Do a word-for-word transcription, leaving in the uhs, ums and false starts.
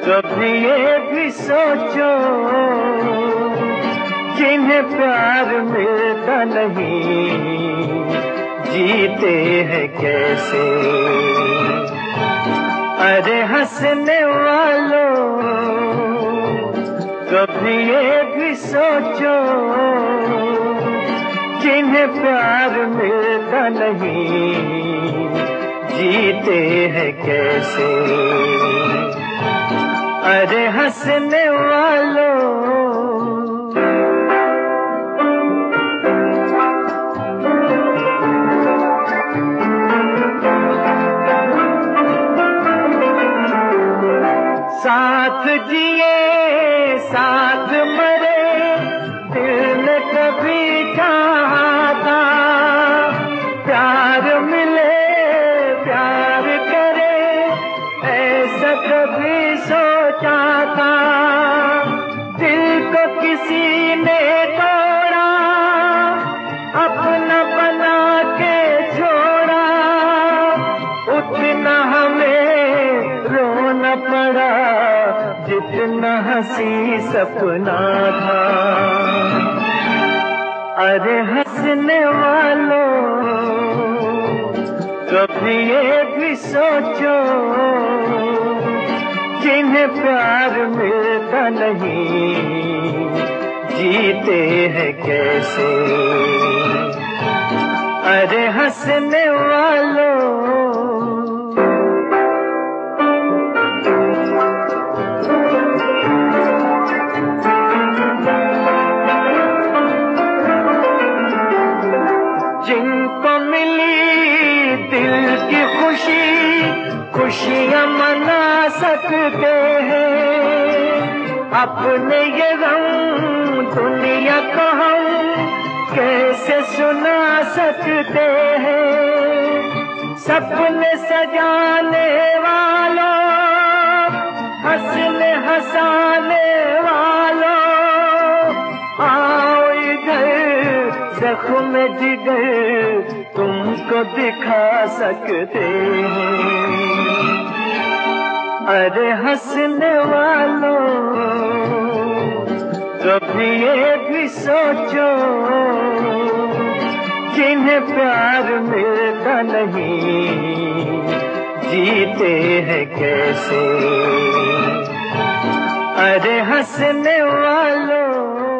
कभी ये भी सोचो जिन्हें प्यार मिलता नहीं जीते हैं कैसे। अरे हंसने वालों कभी ये भी सोचो जिन्हें प्यार मिलता नहीं जीते हैं कैसे। अरे हंसने वालों साथ जिए साथ मरे दिल ने कभी चाहा था। प्यार मिले प्यार करे ऐसा कभी सोचा था। दिल को किसी ने तोड़ा अपना बना के छोड़ा। उतना हमें रोना पड़ा जितना हंसी सपना था। अरे हंसने वालों कभी ये भी सोचो जिन्हें प्यार मिलता नहीं जीते हैं कैसे। अरे हंसने वालों जिनको मिली दिल की खुशी खुशियाँ मना सकते हैं। अपने ये गम दुनिया को हम कैसे सुना सकते हैं। सपने सजाने वालों हंसने हंसाने वालों आओ इधर जख्म जिगर तुमको दिखा सकते हैं। अरे हंसने वालों कभी ये भी सोचो जिन्हें प्यार मिलता नहीं जीते हैं कैसे। अरे हंसने वालों